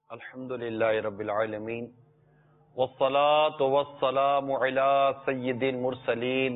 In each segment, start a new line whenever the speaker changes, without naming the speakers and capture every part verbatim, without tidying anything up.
الحمد للہ رب العالمین والصلاة والسلام علی سید المرسلین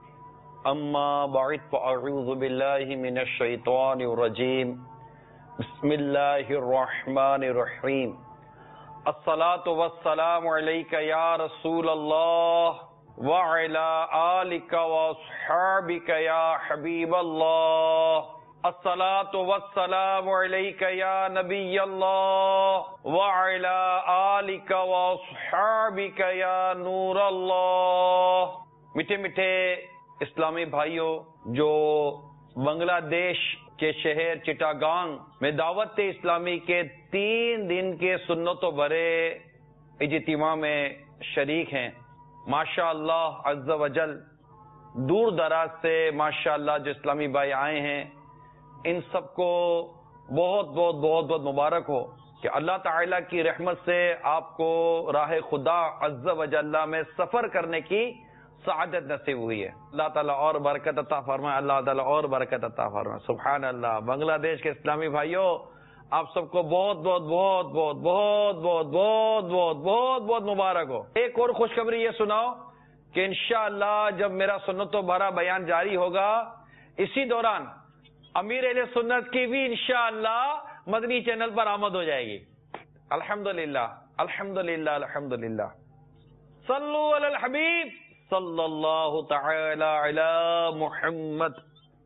اما بعد فاعوذ باللہ من الشیطان الرجیم بسم اللہ الرحمن الرحیم الصلاة والسلام علیک یا رسول اللہ وعلی آلک واصحابک یا حبیب اللہ الصلاة والسلام علیک یا نبی اللہ وعلی آلک واصحابک یا نور اللہ۔ میٹھے میٹھے اسلامی بھائیوں، جو بنگلہ دیش کے شہر چٹاگانگ میں دعوت اسلامی کے تین دن کے سنت و برے اجتماع میں شریک ہیں، ماشاء اللہ عز و جل دور دراز سے ماشاء اللہ جو اسلامی بھائی آئے ہیں، ان سب کو بہت بہت بہت بہت مبارک ہو کہ اللہ تعالیٰ کی رحمت سے آپ کو راہ خدا عز و جل میں سفر کرنے کی سعادت نصیب ہوئی ہے۔ اللہ تعالیٰ اور برکت عطا فرمائے، اللہ تعالیٰ اور برکت عطا فرمائے۔ سبحان اللہ۔ بنگلہ دیش کے اسلامی بھائیوں، آپ سب کو بہت بہت بہت بہت بہت بہت بہت بہت بہت بہت مبارک ہو۔ ایک اور خوشخبری یہ سناؤ کہ انشاءاللہ جب میرا سنت و بھرا بیان جاری ہوگا، اسی دوران امیر اہل سنت کی بھی انشاءاللہ مدنی چینل پر آمد ہو جائے گی۔ الحمدللہ الحمدللہ الحمدللہ۔ صلو علی الحبیب صلی اللہ تعالی علی محمد۔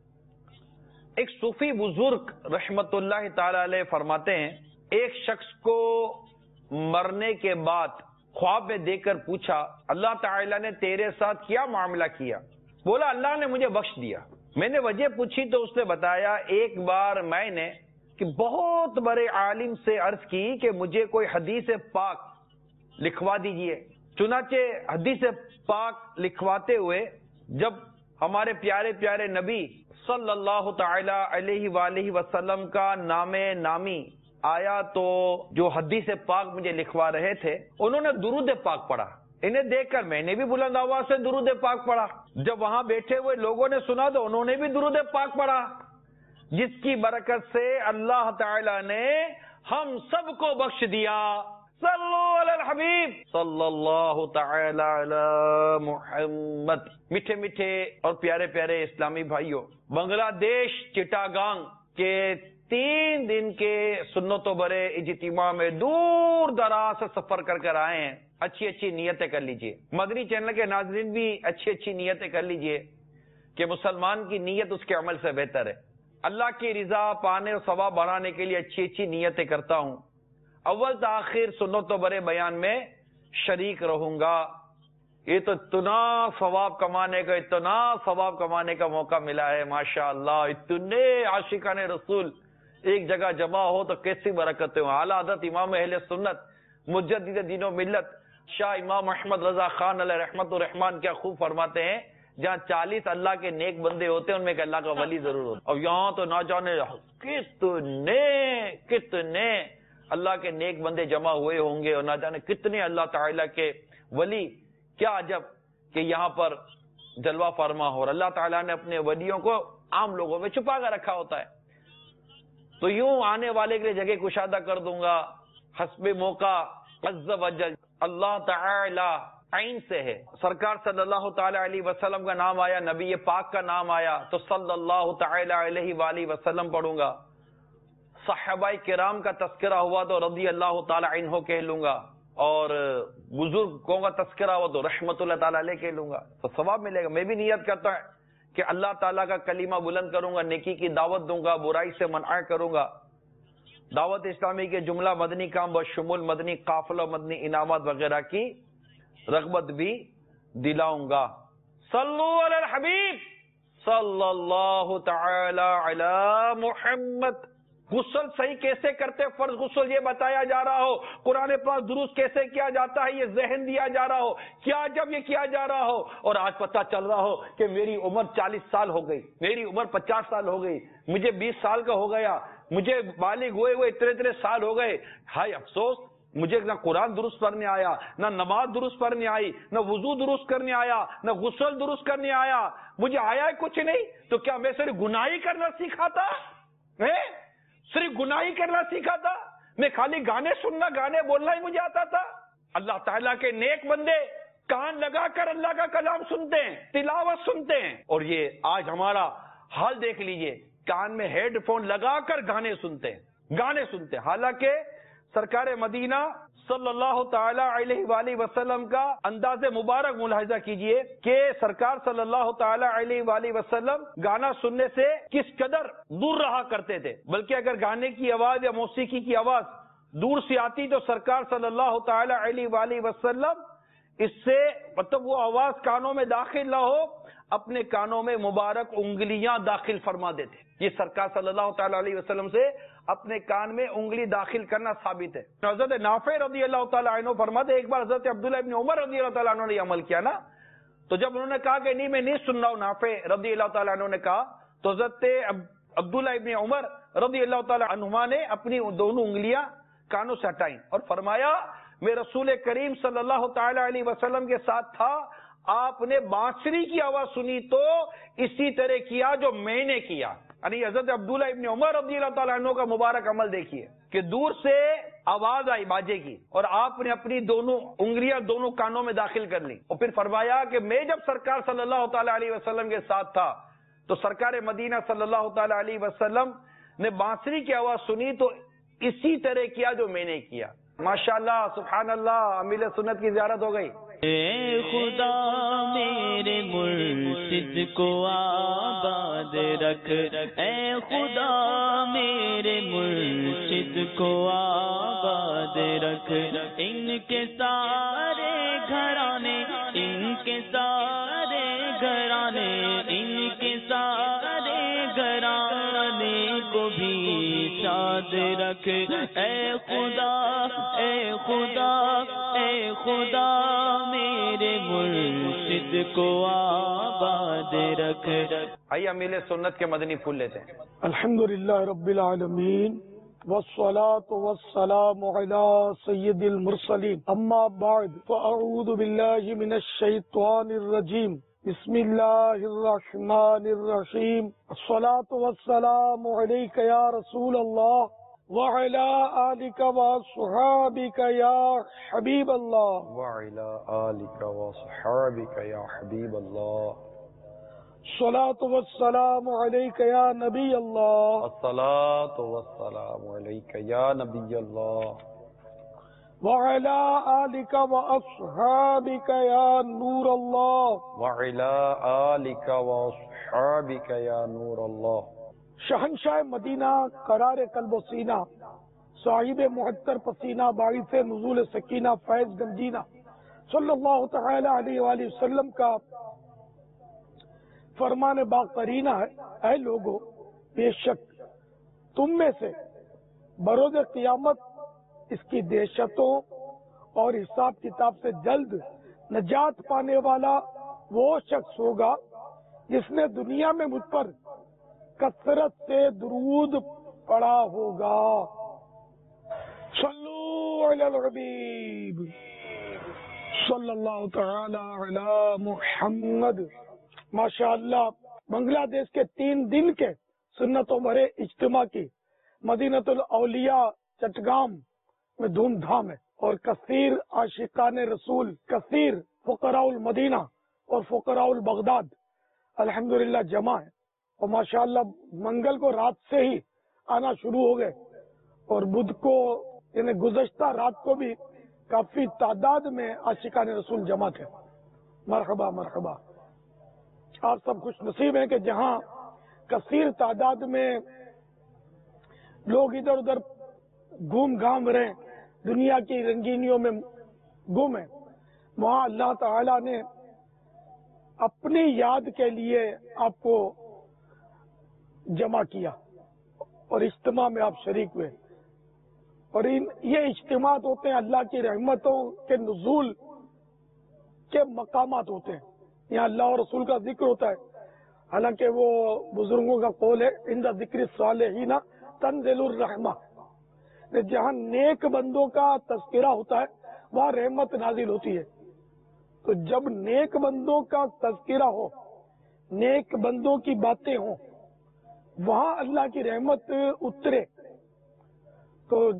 ایک صوفی بزرگ رحمت اللہ تعالی علیہ فرماتے ہیں، ایک شخص کو مرنے کے بعد خواب میں دیکھ کر پوچھا، اللہ تعالی نے تیرے ساتھ کیا معاملہ کیا؟ بولا، اللہ نے مجھے بخش دیا۔ میں نے وجہ پوچھی تو اس نے بتایا، ایک بار میں نے کہ بہت بڑے عالم سے عرض کی کہ مجھے کوئی حدیث پاک لکھوا دیجئے۔ چنانچہ حدیث پاک لکھواتے ہوئے جب ہمارے پیارے پیارے نبی صلی اللہ تعالی علیہ وآلہ وسلم کا نام نامی آیا تو جو حدیث پاک مجھے لکھوا رہے تھے انہوں نے درود پاک پڑھا۔ انہیں دیکھ کر میں نے بھی بلند آواز سے درود پاک پڑھا۔ جب وہاں بیٹھے ہوئے لوگوں نے سنا تو انہوں نے بھی درود پاک پڑھا، جس کی برکت سے اللہ تعالی نے ہم سب کو بخش دیا۔ صلو علی الحبیب صلی اللہ تعالی علی محمد۔ میٹھے میٹھے اور پیارے پیارے اسلامی بھائیوں، بنگلہ دیش چٹاگانگ کے تین دن کے سنت و برے اجتماع میں دور دراز سے سفر کر کر آئے ہیں۔ اچھی اچھی نیتیں کر لیجئے، مدنی چینل کے ناظرین بھی اچھی اچھی نیتیں کر لیجئے کہ مسلمان کی نیت اس کے عمل سے بہتر ہے۔ اللہ کی رضا پانے اور ثواب بڑھانے کے لیے اچھی اچھی نیتیں کرتا ہوں، اول تاخیر سنت و برے بیان میں شریک رہوں گا۔ یہ تو اتنا ثواب کمانے کا اتنا ثواب کمانے کا موقع ملا ہے، ماشاء اللہ۔ اتنے عاشقان رسول ایک جگہ جمع ہو تو کیسی برکتیں ہوں۔ اعلیٰ حضرت امام اہل سنت مجدد دین و ملت شاہ امام احمد رضا خان علیہ رحمت الرحمان کیا خوب فرماتے ہیں، جہاں چالیس اللہ کے نیک بندے ہوتے ہیں ان میں ایک اللہ کا ولی ضرور ہوتا ہے۔ اور یہاں تو نہ جانے کتنے کتنے اللہ کے نیک بندے جمع ہوئے ہوں گے اور نہ جانے کتنے اللہ تعالیٰ کے ولی۔ کیا عجب کہ یہاں پر جلوہ فرما ہو، اور اللہ تعالیٰ نے اپنے ولیوں کو عام لوگوں میں چھپا کر رکھا ہوتا ہے۔ تو یوں آنے والے کے لیے جگہ کشادہ کر دوں گا حسب موقع عز و جل۔ اللہ تعالی عین سے ہے، سرکار صلی اللہ تعالی علیہ وسلم کا نام آیا، نبی پاک کا نام آیا تو صلی اللہ تعالی علیہ وآلہ وسلم پڑھوں گا۔ صحابہ کرام کا تذکرہ ہوا تو رضی اللہ تعالی عنہ کہہ لوں گا، اور بزرگوں کا تذکرہ ہوا تو رحمت اللہ تعالی علیہ کہہ لوں گا، تو ثواب ملے گا۔ میں بھی نیت کرتا ہوں کہ اللہ تعالیٰ کا کلمہ بلند کروں گا، نیکی کی دعوت دوں گا، برائی سے منع کروں گا، دعوت اسلامی کے جملہ مدنی کام بشمول مدنی قافلہ مدنی انعامات وغیرہ کی رغبت بھی دلاؤں گا۔ صلو علی الحبیب صلی اللہ تعالی علی محمد۔ غسل صحیح کیسے کرتے، فرض غسل یہ بتایا جا رہا ہو، قرآن پاک درست کیسے کیا جاتا ہے یہ ذہن دیا جا رہا ہو، کیا جب یہ کیا جا رہا ہو، اور آج پتہ چل رہا ہو کہ میری عمر چالیس سال ہو گئی، میری عمر پچاس سال ہو گئی، مجھے بیس سال کا ہو گیا، مجھے بالغ ہوئے ہوئے اتنے اتنے سال ہو گئے، ہائے افسوس مجھے نہ قرآن درست پڑھنے آیا، نہ نماز درست پڑھنے آئی، نہ وضو درست کرنے آیا، نہ غسل درست کرنے آیا، مجھے آیا کچھ نہیں، تو کیا میں صرف گناہی کرنا سیکھا تھا؟ صرف گناہی کرنا سیکھا تھا؟ میں خالی گانے سننا گانے بولنا ہی مجھے آتا تھا؟ اللہ تعالیٰ کے نیک بندے کان لگا کر اللہ کا کلام سنتے ہیں، تلاوت سنتے ہیں، اور یہ آج ہمارا حال دیکھ لیجئے، کان میں ہیڈ فون لگا کر گانے سنتے ہیں، گانے سنتے ہیں۔ حالانکہ سرکار مدینہ صلی اللہ تعالی علیہ وآلہ وسلم کا انداز مبارک ملاحظہ کیجئے کہ سرکار صلی اللہ تعالی علیہ وآلہ وسلم گانا سننے سے کس قدر دور رہا کرتے تھے، بلکہ اگر گانے کی آواز یا موسیقی کی آواز دور سے آتی تو سرکار صلی اللہ تعالی علیہ وآلہ وسلم اس سے مطلب وہ آواز کانوں میں داخل نہ ہو، اپنے کانوں میں مبارک انگلیاں داخل فرما دیتے۔ یہ سرکار صلی اللہ تعالی علیہ وسلم سے اپنے کان میں انگلی داخل کرنا ثابت ہے۔ حضرت نافع رضی اللہ تعالیٰ عنہ فرماتے ایک بار حضرت عبداللہ ابن عمر رضی اللہ تعالیٰ عنہ نے عمل کیا نا، تو جب انہوں نے کہا کہ نہیں میں نہیں سن رہا ہوں، نافع رضی اللہ تعالیٰ عنہ نے کہا، تو حضرت عبداللہ ابن عمر رضی اللہ تعالیٰ عنہما نے اپنی دونوں انگلیاں کانوں سے ہٹائیں اور فرمایا میں رسول کریم صلی اللہ تعالی علیہ وسلم کے ساتھ تھا، آپ نے بانسری کی آواز سنی تو اسی طرح کیا جو میں نے کیا۔ یعنی حضرت عبداللہ ابن عمر رضی اللہ تعالیٰ عنہ کا مبارک عمل دیکھیے کہ دور سے آواز آئی باجے کی اور آپ نے اپنی دونوں انگلیاں دونوں کانوں میں داخل کر لی، اور پھر فرمایا کہ میں جب سرکار صلی اللہ تعالی علیہ وسلم کے ساتھ تھا تو سرکار مدینہ صلی اللہ تعالی علیہ وسلم نے بانسری کی آواز سنی تو اسی طرح کیا جو میں نے کیا۔ ماشاءاللہ، سبحان اللہ، امیل سنت کی زیارت ہو گئی۔
اے خدا میرے مرشد کو آباد رکھ، اے خدا میرے مرشد کو آباد رکھ، ان کے سارے گھرانے ان کے سارے گھرانے ان کے سارے گھرانے کو بھی شاد رکھ، اے خدا اے خدا اے خدا میرے مرشد کو آباد رکھ۔
آئیے امیل سنت کے مدنی پھول لیتے ہیں۔
الحمدللہ رب العالمین والصلاة والسلام على سید المرسلین، اما بعد فاعوذ باللہ من الشیطان الرجیم، بسم اللہ الرحمن الرحیم، الصلاة والسلام علیک یا رسول اللہ وعلى آلك وصحابك يا حبيب الله
وعلى آلك وصحابك يا حبيب الله،
الصلاة والسلام عليك يا نبي الله،
الصلاة والسلام عليك يا نبي الله،
وعلى آلك وأصحابك يا نور الله،
وعلى آلك وصحابك يا نور الله۔
شہنشاہ مدینہ، قرار قلب و سینہ، صاحب محتر پسینہ، باعث نزول سکینہ، فیض گنجینہ، صلی اللہ تعالی علیہ وآلہ وسلم کا فرمان باقرینہ ہے، اے لوگو بے شک تم میں سے بروز قیامت اس کی دہشتوں اور حساب کتاب سے جلد نجات پانے والا وہ شخص ہوگا جس نے دنیا میں مجھ پر کثرت سے درود پڑا ہوگا۔ صلو علی الحبیب صلی اللہ تعالی علی محمد۔ ماشاءاللہ، بنگلہ دیش کے تین دن کے سنتوں بھرے اجتماع کی مدینۃ الاولیاء چٹگام میں دھوم دھام ہے، اور کثیر عاشقان رسول، کثیر فقراء المدینہ اور فقراء البغداد الحمدللہ جمع ہے، اور ماشاءاللہ منگل کو رات سے ہی آنا شروع ہو گئے، اور بدھ کو یعنی گزشتہ رات کو بھی کافی تعداد میں عاشقان رسول جمع تھے۔ مرحبا مرحبا، آپ سب خوش نصیب ہیں کہ جہاں کثیر تعداد میں لوگ ادھر ادھر گھوم گھام رہے، دنیا کی رنگینیوں میں گم ہیں، وہاں اللہ تعالی نے اپنی یاد کے لیے آپ کو جمع کیا اور اجتماع میں آپ شریک ہوئے، اور ان یہ اجتماعات ہوتے ہیں اللہ کی رحمتوں کے نزول کے مقامات ہوتے ہیں، یہاں اللہ اور رسول کا ذکر ہوتا ہے، حالانکہ وہ بزرگوں کا قول ہے عند ذکر الصالحین تنزل الرحمہ، جہاں نیک بندوں کا تذکرہ ہوتا ہے وہاں رحمت نازل ہوتی ہے۔ تو جب نیک بندوں کا تذکرہ ہو، نیک بندوں کی باتیں ہوں، وہاں اللہ کی رحمت اترے، تو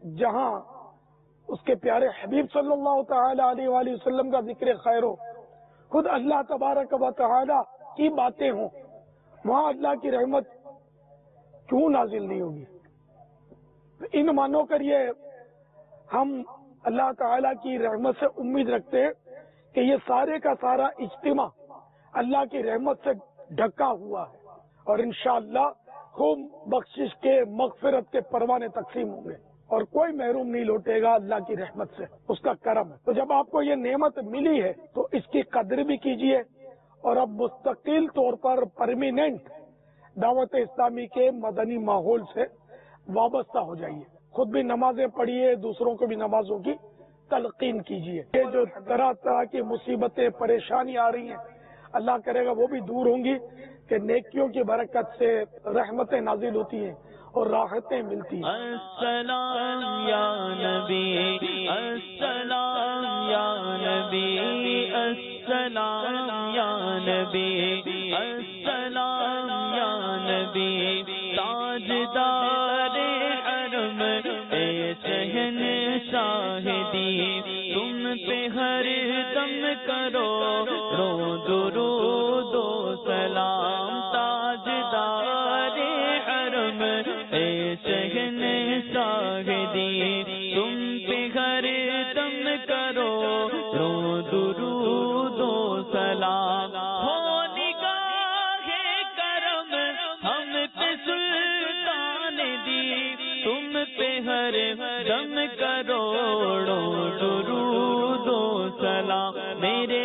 جہاں اس کے پیارے حبیب صلی اللہ تعالی علیہ وآلہ وسلم کا ذکر خیر ہو، خود اللہ تبارک و تعالی کی باتیں ہوں، وہاں اللہ کی رحمت کیوں نازل نہیں ہوگی؟ ان مانو کر یہ ہم اللہ تعالی کی رحمت سے امید رکھتے ہیں کہ یہ سارے کا سارا اجتماع اللہ کی رحمت سے ڈھکا ہوا ہے، اور انشاءاللہ خوب بخشش کے مغفرت کے پروانے تقسیم ہوں گے، اور کوئی محروم نہیں لوٹے گا اللہ کی رحمت سے، اس کا کرم ہے۔ تو جب آپ کو یہ نعمت ملی ہے تو اس کی قدر بھی کیجئے، اور اب مستقل طور پر پرمیننٹ دعوت اسلامی کے مدنی ماحول سے وابستہ ہو جائیے، خود بھی نمازیں پڑھیے، دوسروں کو بھی نمازوں کی تلقین کیجیے۔ یہ جو طرح طرح کی مصیبتیں پریشانی آ رہی ہیں، اللہ کرے گا وہ بھی دور ہوں گی، کہ نیکیوں کی برکت سے رحمتیں نازل ہوتی ہیں اور راحتیں ملتی ہیں۔
السلام یا نبی، السلام یا نبی، السلام یا نبی، السلام یا نبی، تاجدار حرم اے شہنشاہ دی، تم پہ ہر دم کرو رو درود و سلام، تاجدار حرم اے شہنشاہ دی، تم پہ ہر دم کرو رو درود و سلام، ہو نگاہ کرم ہم پہ سلطان دی، تم پہ ہر دم کروڑو درود و سلام، میرے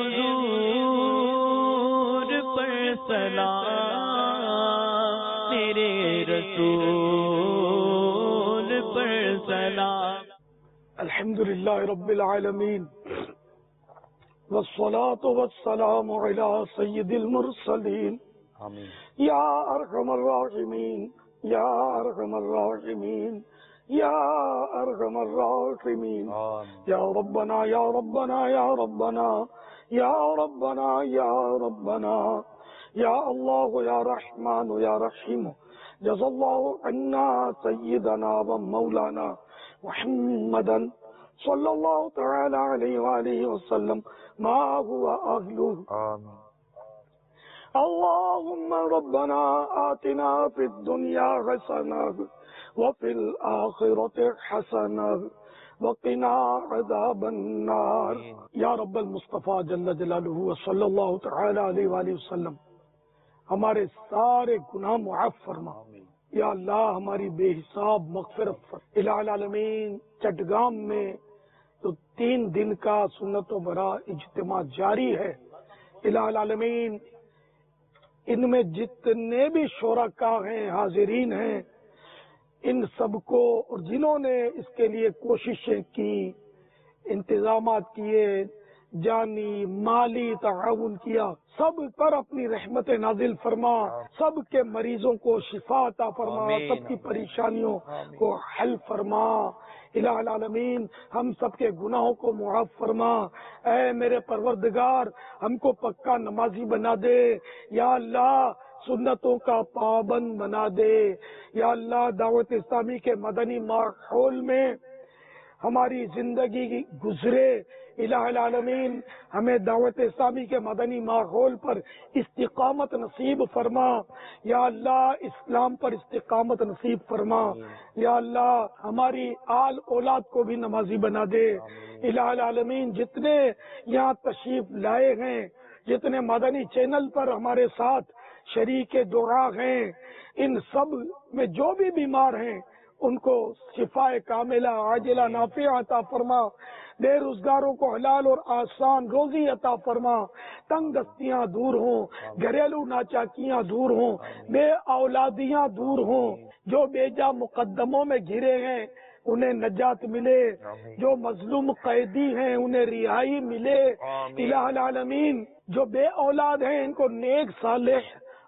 حضور پر سلام، میرے رسول پر سلام۔
الحمدللہ رب العالمین، والصلاة والسلام علی سید المرسلین،
آمین
یا ارحم الراحمین، یا ارحم الراحمین، یا ارحم الراحمین،
آمین
یا ربنا یا ربنا یا ربنا یا ربنا یا ربنا، یا اللہ یا رحمان یا رحیم، جزا اللہ عنا سیدنا و مولانا محمدا صلی اللہ تعالی علیہ وآلہ وسلم ما هو اہلہ۔
آمین
اللهم ربنا آتنا في الدنيا حسنة وفي الآخرة حسنة وقنا عذاب النار۔ یا رب المصطفیٰ جل جلالہ صلی اللہ تعالی علیہ وآلہ وسلم، ہمارے سارے گناہ معاف فرما، یا اللہ ہماری بے حساب مغفرت فرما۔ الہ العالمین، چٹگام میں تو تین دن کا سنت و برا اجتماع جاری ہے، الہ العالمین ان میں جتنے بھی شرکاء ہیں، حاضرین ہیں، ان سب کو، اور جنہوں نے اس کے لیے کوششیں کی، انتظامات کیے، جانی مالی تعاون کیا، سب پر اپنی رحمت نازل فرما، سب کے مریضوں کو شفا عطا فرما، سب کی پریشانیوں کو حل فرما۔ الہ العالمین ہم سب کے گناہوں کو معاف فرما، اے میرے پروردگار ہم کو پکا نمازی بنا دے، یا اللہ سنتوں کا پابند بنا دے، یا اللہ دعوت اسلامی کے مدنی ماحول میں ہماری زندگی گزرے، الہ العالمین ہمیں دعوت اسلامی کے مدنی ماحول پر استقامت نصیب فرما، یا اللہ اسلام پر استقامت نصیب فرما، یا اللہ ہماری آل اولاد کو بھی نمازی بنا دے۔ الہ العالمین جتنے یہاں تشریف لائے ہیں، جتنے مدنی چینل پر ہمارے ساتھ شریک دعا ہیں، ان سب میں جو بھی بیمار ہیں ان کو شفا کاملہ عاجلہ نافعہ عطا فرما، بے روزگاروں کو حلال اور آسان روزی عطا فرما، تنگ دستیاں دور ہوں، گھریلو ناچاکیاں دور ہوں، بے اولادیاں دور ہوں، جو بے جا مقدموں میں گھرے ہیں انہیں نجات ملے، جو مظلوم قیدی ہیں انہیں رہائی ملے۔ الہ العالمین جو بے اولاد ہیں ان کو نیک صالح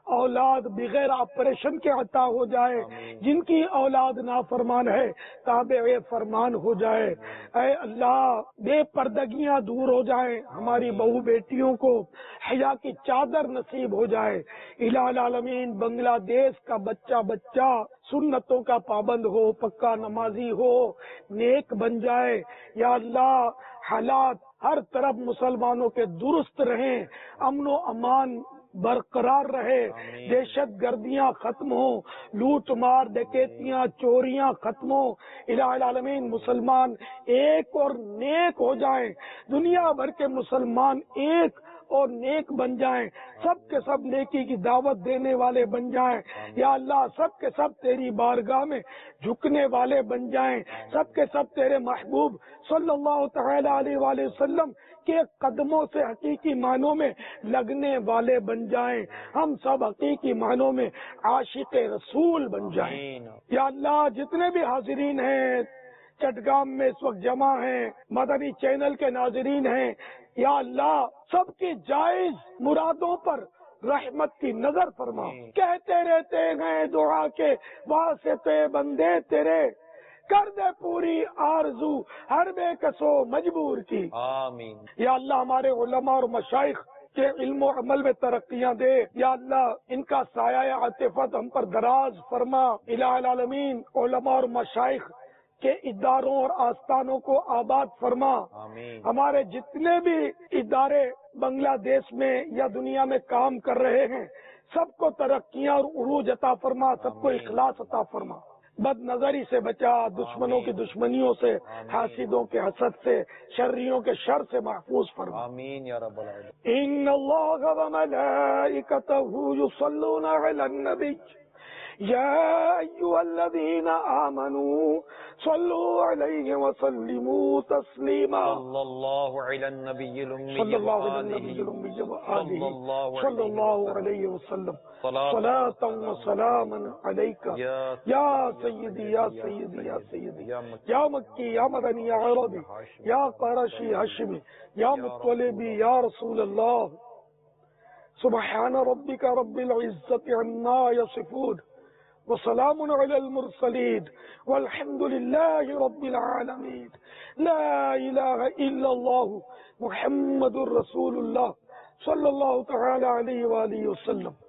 اولاد بغیر آپریشن کے عطا ہو جائے، جن کی اولاد نافرمان ہے تابع فرمان ہو جائے۔ اے اللہ بے پردگیاں دور ہو جائیں، ہماری بہو بیٹیوں کو حیا کی چادر نصیب ہو جائے۔ الہ العالمین بنگلہ دیش کا بچہ بچہ سنتوں کا پابند ہو، پکا نمازی ہو، نیک بن جائے۔ یا اللہ حالات ہر طرف مسلمانوں کے درست رہیں، امن و امان برقرار رہے، دہشت گردیاں ختم ہوں، لوٹ مار ڈکیتیاں چوریاں ختم ہوں۔ الہ العالمین مسلمان ایک اور نیک ہو جائیں، دنیا بھر کے مسلمان ایک اور نیک بن جائیں، سب کے سب نیکی کی دعوت دینے والے بن جائیں۔ یا اللہ سب کے سب تیری بارگاہ میں جھکنے والے بن جائیں، سب کے سب تیرے محبوب صلی اللہ تعالی علیہ وآلہ وسلم کے قدموں سے حقیقی معنوں میں لگنے والے بن جائیں، ہم سب حقیقی معنوں میں عاشق رسول بن جائیں۔ یا اللہ جتنے بھی حاضرین ہیں چٹگام میں اس وقت جمع ہیں، مدنی چینل کے ناظرین ہیں، یا اللہ سب کی جائز مرادوں پر رحمت کی نظر فرما۔ کہتے رہتے ہیں دعا کے واسطے بندے تیرے، کر دے پوری آرزو ہر بے کسو مجبور کی،
آمین۔
یا اللہ ہمارے علماء اور مشائخ کے علم و عمل میں ترقیاں دے، یا اللہ ان کا سایہ عاطفت ہم پر دراز فرما۔ الہ العالمین علماء اور مشائخ کے اداروں اور آستانوں کو آباد فرما۔
آمین۔
ہمارے جتنے بھی ادارے بنگلہ دیش میں یا دنیا میں کام کر رہے ہیں سب کو ترقیاں اور عروج عطا فرما، سب کو اخلاص عطا فرما، بد نظری سے بچا، دشمنوں کی دشمنیوں سے، حاسدوں کے حسد سے، شریوں کے شر سے محفوظ فرما۔
آمین یا رب العالمین۔
ان اللہ وملائکتہ یصلون علی النبی یا ایھا الذین آمنوا صلوا علیہ وسلموا تسلیما۔
صلی اللہ علی النبی الامی
صلی اللہ
وآلہ
علیہ
صلی اللہ
صلی اللہ علیہ وسلم صلاۃ و سلام علیک یا سیدی یا سیدی یا سیدی یا مکی یا مدنی یا عربی یا قرشی ہاشمی یا مطلبی یا رسول اللہ۔ سبحان ربک رب العزت عما یصفون وسلام علی المرسلین والحمد للہ رب العالمین۔ لا الہ الا اللہ محمد رسول اللہ صلی اللہ تعالی علیہ وآلہ وسلم۔